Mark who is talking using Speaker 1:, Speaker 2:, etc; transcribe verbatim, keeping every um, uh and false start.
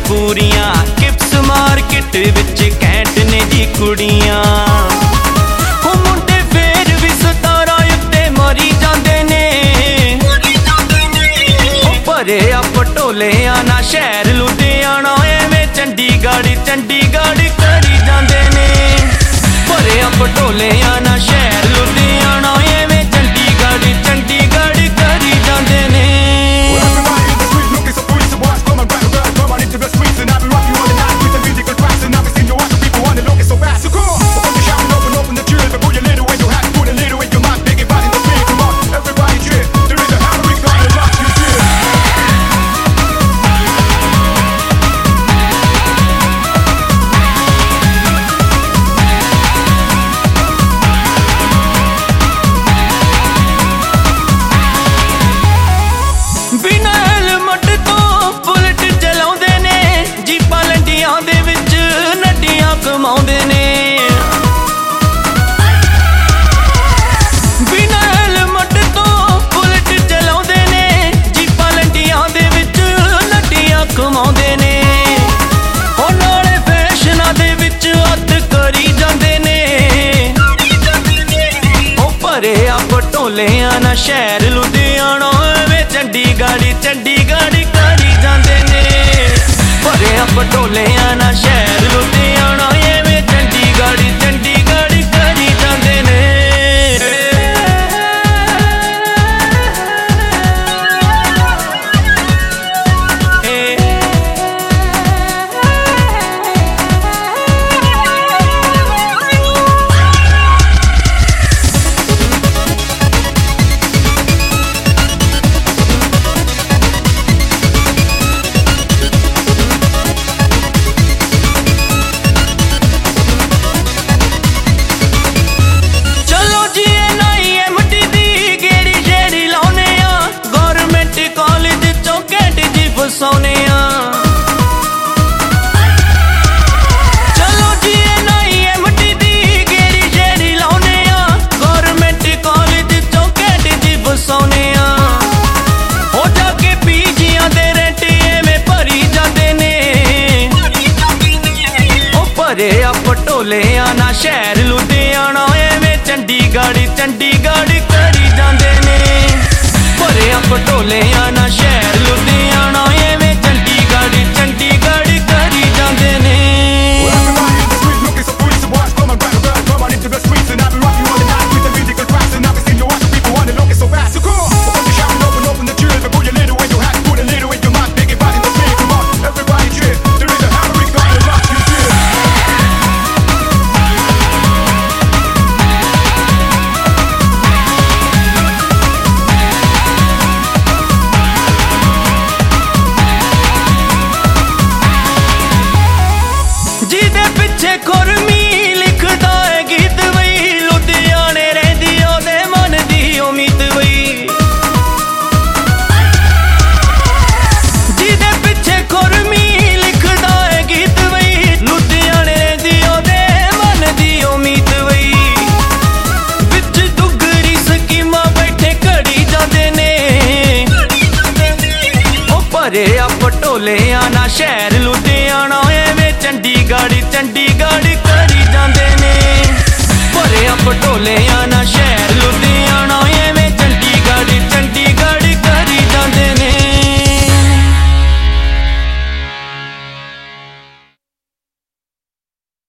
Speaker 1: ਪੂਰੀਆਂ ਕਿਪਸ ਮਾਰਕੀਟ ਵਿੱਚ ਕੈਂਟ ਨੇ ਜੀ ਕੁੜੀਆਂ ਉਹ ਮੁੰਡੇ ਫੇਰ ਵੀ ਸਤਾਰਾਂ ਉੱਤੇ ਮਰੀ ਜਾਂਦੇ ਨੇ ਉਹ ਭਰੇ ਆ ਪਟੋਲਿਆਂ ਨਾ ਸ਼ਹਿਰ ਲੁਧਿਆਣਾ ਐਵੇਂ ਚੰਡੀਗੜ੍ਹ ਚੰਡੀਗੜ੍ਹ ਕਰੀ ਜਾਂਦੇ ਨੇ ਭਰੇ ਆ ਪਟੋਲਿਆਂ ਨਾ ਸ਼ਹਿਰ ਲੁਧਿਆਣਾ ਐਵੇਂ ਚੰਡੀਗੜ੍ਹ ਚੰਡੀਗੜ੍ਹ ਕਰੀ ਜਾਂਦੇ ਨੇ ਕਮਾਉਂਦੇ ਨੇ ਬਿਨਾਂ ਹੈਲਮਟ ਤੋਂ ਬੁਲਟ ਚਲਾਉਂਦੇ ਨੇ ਜੀਪਾਂ ਲੰਡੀਆਂ ਦੇ ਵਿੱਚ ਨੱਡੀਆਂ ਕਮਾਉਂਦੇ ਨੇ ਉਹ ਨਾਲੇ ਫੈਸ਼ਨਾਂ ਦੇ ਵਿੱਚ ਹੱਥ ਕਰੀ ਜਾਂਦੇ ਨੇ ਉਹ ਭਰੇ ਆ ਪਟੋਲਿਆਂ ਨਾ ਸ਼ਹਿਰ ਲੁਧਿਆਣਾ ਐਵੇਂ ਚੰਡੀਗੜ੍ਹ ਚੰਡੀਗੜ੍ਹ ਕਰੀ ਜਾਂਦੇ ਨੇ ਭਰੇ ਆ ਪਟੋਲਿਆਂ ਨਾ ਸ਼ਹਿਰ ਲੁਧਿਆਣਾ ਐਵੇਂ ਚੰਡੀਗੜ੍ਹ ਚੰਡੀਗੜ੍ਹ ਕਰੀ ਜਾਂਦੇ ਨੇ ਸੋਨੇ ਆ ਚਲੋ ਜੀ ਨਹੀਂ ਐਮਟੀ ਦੀ ਗੇੜੀ ਜਿਹੜੀ ਲਾਉਨੇ ਆ ਗਵਰਨਮੈਂਟ ਕਾਲਜ ਚੋਂ ਕੈਟ ਜੀ ਬਸਾਉਨੇ ਆ ਹੋ ਜਾ ਕੇ ਪੀਜੀਆਂ ਦੇ ਰੈਂਟ ਐਵੇਂ ਭਰੀ ਜਾਂਦੇ ਨੇ ਉਹ ਭਰੇ ਆ ਪਟੋਲਿਆਂ ਨਾ ਸ਼ਹਿਰ ਲੁਧਿਆਣਾ ਐਵੇਂ ਚੰਡੀਗੜ੍ਹ ਚੰਡੀਗੜ੍ਹ ਕਰੀ ਜਾਂਦੇ ਨੇ ਭਰੇ ਆ ਪਟੋਲਿਆਂ ਨਾ ਸ਼ਹਿਰ ਲੁਧਿਆਣਾ ਐਵੇਂ ਚੰਡੀਗੜ੍ਹ ਚੰਡੀਗੜ੍ਹ ਕਰੀ ਜਾਂਦੇ ਨੇ ਜਿਹਦੇ ਪਿੱਛੇ ਖੁਰਮੀ ਲਿਖਦਾ ਹੈ ਗੀਤ ਵਈ ਲੁਧਿਆਣੇ ਰਹਿੰਦੀ ਉਹਦੇ ਮਨ ਦੀ ਉਮੀਦ ਵਈ ਜਿਹਦੇ ਪਿੱਛੇ ਖੁਰਮੀ ਲਿਖਦਾ ਹੈ ਗੀਤ ਵਈ ਲੁਧਿਆਣੇ ਰਹਿੰਦੀ ਉਹਦੇ ਮਨ ਦੀ ਉਮੀਦ ਵਈ ਵਿੱਚ ਦੁੱਗਰੀ ਸਕੀਮਾਂ ਬੈਠੇ ਘੜੀ ਜਾਂਦੇ ਨੇ ਉਹ ਭਰੇ ਆ ਪਟੋਲਿਆਂ ਨਾ ਸ਼ਹਿਰ ਲੁਧਿਆਣਾ ਐਵੇਂ ਚੰਡੀਗੜ੍ਹ ਚੰਡੀਗੜ੍ਹ ਕਰੀ ਜਾਂਦੇ ਨੇ ਭਰੇ ਆ ਪਟੋਲਿਆਂ ਨਾ ਸ਼ਹਿਰ